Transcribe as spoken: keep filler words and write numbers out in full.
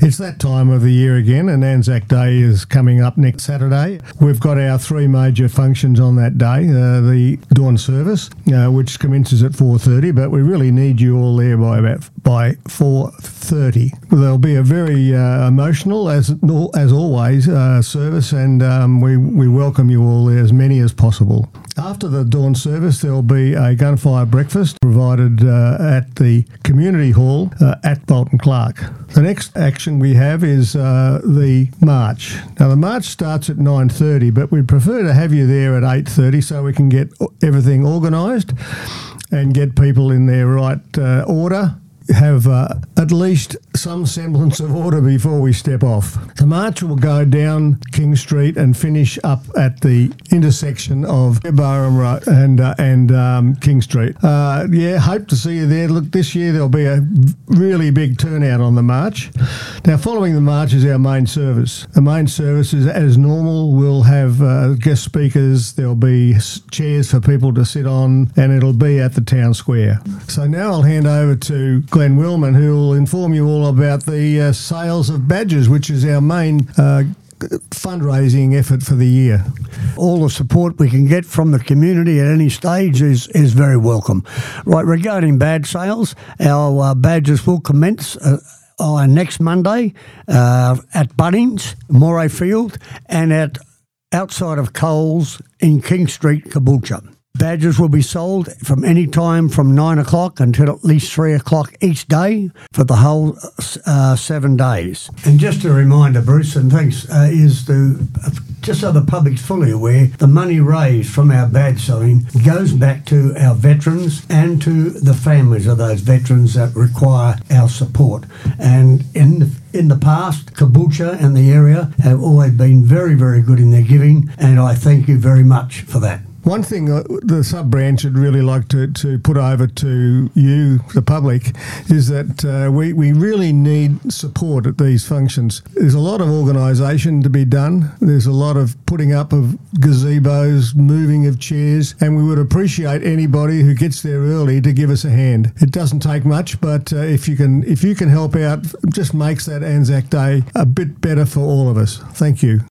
It's that time of the year again, and Anzac Day is coming up next Saturday. We've got our three major functions on that day. Uh, the dawn service, uh, which commences at four thirty, but we really need you all there by about by four thirty. There'll be a very uh, emotional, as as always, uh, service, and um, we, we welcome you all there, as many as possible. After the dawn service, there'll be a gunfire breakfast provided uh, at the community hall uh, at Bolton Clark. The next action we have is uh, the march. Now, the march starts at nine thirty, but we'd prefer to have you there at eight thirty so we can get everything organised and get people in their right uh, order. Have uh, at least some semblance of order before we step off. The march will go down King Street and finish up at the intersection of Barham Road and uh, and um, King Street. Uh, yeah, hope to see you there. Look, this year there'll be a really big turnout on the march. Now, following the march is our main service. The main service is as normal. We'll have uh, guest speakers. There'll be chairs for people to sit on, and it'll be at the town square. So now I'll hand over to Glenn Willman, who will inform you all about the uh, sales of badges, which is our main uh, fundraising effort for the year. All the support we can get from the community at any stage is, is very welcome. Right, regarding badge sales, our uh, badges will commence uh, on next Monday uh, at Bunnings, Moray Field, and at outside of Coles in King Street, Caboolture. Badges will be sold from any time from nine o'clock until at least three o'clock each day for the whole uh, seven days. And just a reminder, Bruce, and thanks, uh, is to, uh, just so the public's fully aware, the money raised from our badge selling goes back to our veterans and to the families of those veterans that require our support. And in the In the past, Caboolture and the area have always been very, very good in their giving, and I thank you very much for that. One thing the sub-branch would really like to, to put over to you, the public, is that uh, we, we really need support at these functions. There's a lot of organisation to be done. There's a lot of putting up of gazebos, moving of chairs, and we would appreciate anybody who gets there early to give us a hand. It doesn't take much, but uh, if you can if you can help out, it just makes that Anzac Day a bit better for all of us. Thank you.